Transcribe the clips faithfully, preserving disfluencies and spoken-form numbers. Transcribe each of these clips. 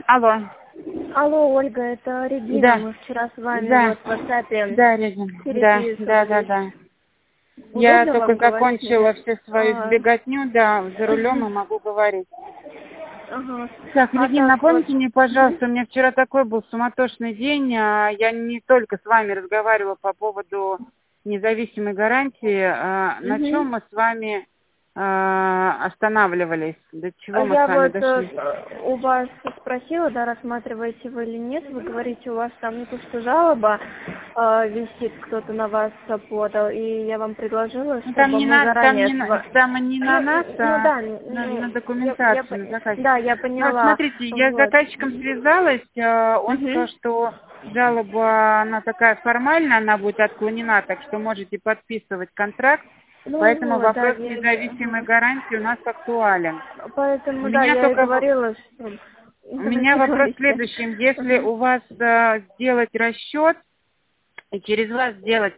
Алло. Алло, Ольга, это Регина. Да. Мы вчера с вами Да. вот в WhatsApp Да, Регина. Да, да, да, да. Я Удобно только вам говорить? закончила всю свою А, сбеготню, да, за рулем и могу говорить. Ага. Так, А Регина, так вот. напомните мне, пожалуйста, у меня вчера такой был суматошный день. а, Я не только с вами разговаривала по поводу независимой гарантии. а, На чем Мгм. мы с вами а, останавливались? До чего А мы с Я вами вот дошли? э, у вас спросила, да, рассматриваете вы или нет. Вы говорите, у вас там не то, что жалоба э, висит, кто-то на вас подал, и я вам предложила, Ну, там чтобы не мы на, там заранее... не на, сва- там не на Ну, нас, ну а да, на, на ну, я, я, документацию, на по- заказчика. да, я Ну, вот поняла. смотрите, я с Вот. заказчиком связалась, а, он сказал, Мгм. что жалоба, она такая формальная, она будет отклонена, так что можете подписывать контракт, Ну поэтому вот, да, вопрос я, независимой ага. гарантии у нас актуален. У Поэтому, да, меня я и только в- говорила, что... у меня Давайте вопрос в говорите. следующем. Если Ага. у вас а, сделать расчет и через вас сделать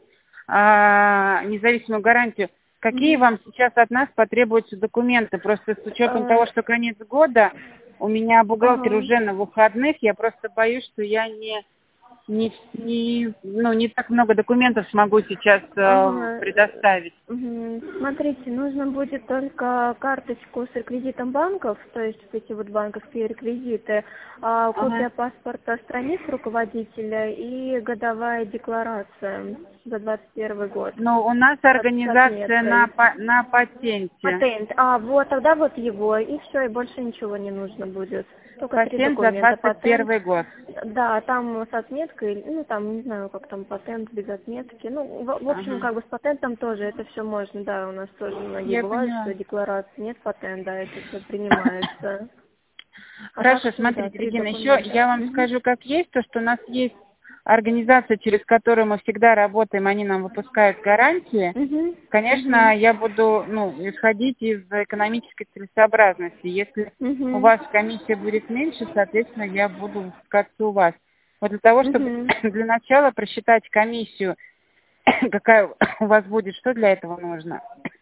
а, независимую гарантию, какие Мгм. вам сейчас от нас потребуются документы? Просто с учетом того, А, что конец года, у меня бухгалтер Ага. уже на выходных, я просто боюсь, что я не, не, не, ну, не так много документов смогу сейчас э, Ага. предоставить. Мгм. Смотрите, нужно будет только карточку с реквизитом банков, то есть вот эти вот банковские реквизиты, а, Ага. копия паспорта страниц руководителя и годовая декларация за двадцать первый год Но у нас с, от- с организация на, отметкой. па- на патенте. Патент. А, вот, тогда вот его, и все, и больше ничего не нужно будет. Только три Патент за документа. двадцать Патент, первый год. да, там с отметкой, ну, там, не знаю, как там, патент без отметки. Ну, в, в общем, Ага. как бы с патентом тоже это все можно, да, у нас тоже многие Я бывают, поняла. что декларации нет патента, это все принимается. А так Хорошо, что, да, смотрите, три Регина, еще документа. я вам Мгм. скажу, как есть, то, что у нас есть организация, через которую мы всегда работаем, они нам выпускают гарантии. Мгм. Конечно, Мгм. я буду, ну, исходить из экономической целесообразности. Если у Мгм. вас комиссия будет меньше, соответственно, я буду выпускаться у вас. Вот для того, чтобы Мгм. для начала просчитать комиссию, какая у вас будет, что для этого нужно?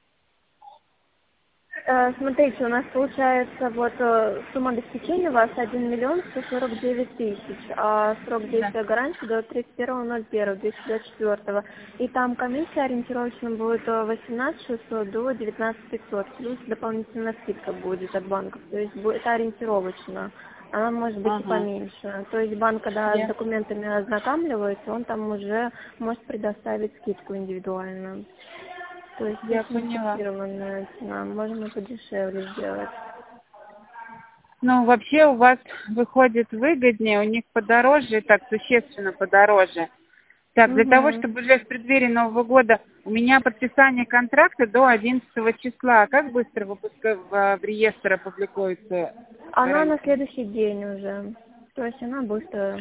Э, Смотрите, у нас получается вот э, сумма обеспечения у вас один миллион сто сорок девять тысяч, а срок Да. действия гарантии до тридцать первого ноль первого две тысячи двадцать четвёртого. И там комиссия ориентировочно будет э, восемнадцать шестьсот до девятнадцать пятьсот, плюс дополнительная скидка будет от банков, то есть будет это ориентировочно. Она может быть и Ага. поменьше. То есть банк, когда с Я, документами ознакомливается, он там уже может предоставить скидку индивидуальную. То есть я здесь не поняла. фиксированная цена, можем и подешевле сделать. Ну, вообще у вас выходит выгоднее, у них подороже, так, существенно подороже. Так, для того, Угу. чтобы уже в преддверии Нового года у меня подписание контракта до одиннадцатого числа. А как быстро выпуска в, в реестр опубликуется Она на гарантия? следующий день уже. То есть она быстро.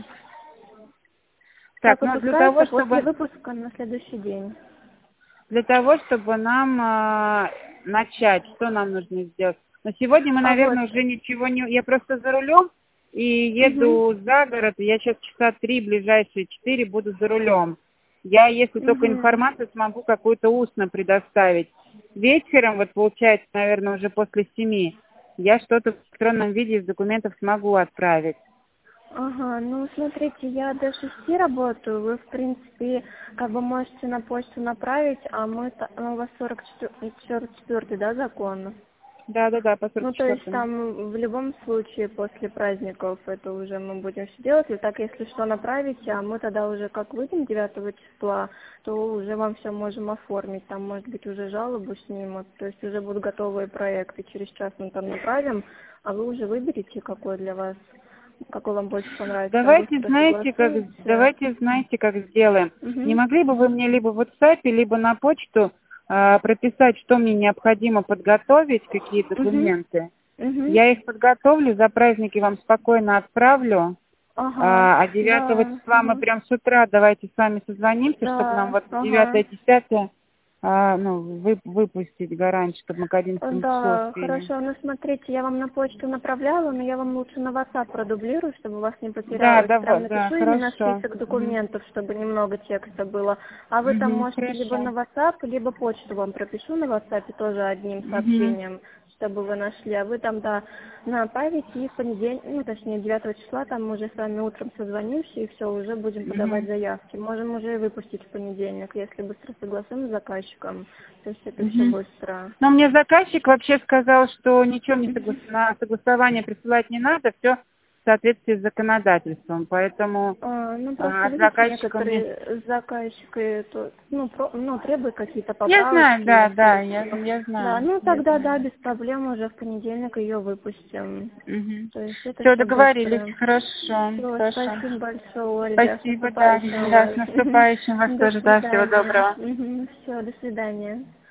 Так, Как ну для выпускается того, после чтобы выпуска на следующий день. для того, чтобы нам а, начать, что нам нужно сделать? Но сегодня мы, А вот. наверное, уже ничего не... Я просто за рулем и Угу. еду за город. И я сейчас часа три, ближайшие четыре буду за рулем. Я, если только Угу. информацию смогу какую-то устно предоставить. Вечером, вот получается, наверное, уже после семи, я что-то в электронном виде из документов смогу отправить. Ага, ну смотрите, я до шести работаю, вы в принципе как бы можете на почту направить, а мы, та- ну, у вас сорок четвёртый, да, закон? Да-да-да, по сорок Ну, то есть четвёртому. там в любом случае после праздников это уже мы будем все делать. И так, если что, направите, а мы тогда уже как выйдем девятого числа, то уже вам все можем оформить. Там, может быть, уже жалобу снимут. То есть уже будут готовые проекты. Через час мы там направим, а вы уже выберете, какой для вас, какой вам больше понравится. Там Давайте, быстро знаете, как, согласуете. давайте, знаете, как сделаем. Не Угу. могли бы вы мне либо в WhatsApp, либо на почту а, прописать, что мне необходимо подготовить, какие Угу. документы? Угу. Я их подготовлю, за праздники вам спокойно отправлю. Ага. А, а девятого Да. числа мы Угу. прям с утра давайте с вами созвонимся, чтобы нам Да. вот Ага. девятое-десятое а, ну, вы, выпустить гарантию, чтобы мы к одиннадцатому числу Да, успели. хорошо. Ну, смотрите, я вам на почту направляла, но я вам лучше на WhatsApp продублирую, чтобы у вас не Да, потерялось. Прям давай, да, напишу именно хорошо. список Угу. документов, чтобы немного текста было. А вы там Угу, можете либо хорошо. на WhatsApp, либо почту вам пропишу на WhatsApp тоже одним Угу. сообщением, чтобы вы нашли, а вы там, да, направите и в понедельник, ну, точнее, девятого числа, там мы уже с вами утром созвонимся, и все, уже будем подавать Мгм. заявки. Можем уже и выпустить в понедельник, если быстро согласуем с заказчиком, то есть это все Мгм. быстро. Но мне заказчик вообще сказал, что ничего мне Мгм. соглас- на согласование присылать не надо, все в соответствии с законодательством. Поэтому А, ну, а, просто, от видите, заказчика мне... некоторые заказчики, то, ну, про, ну, требуют какие-то Я знаю, поправочки, да, если да, я, что. я Да, знаю, ну, я тогда, знаю. да, без проблем уже в понедельник ее выпустим. То есть это Все, все договорились, быстро. хорошо, Все, хорошо. спасибо большое, Ольга. С Спасибо, да, наступающим да, с вас. наступающим вас До тоже, да, всего свидания. доброго. Все, до свидания.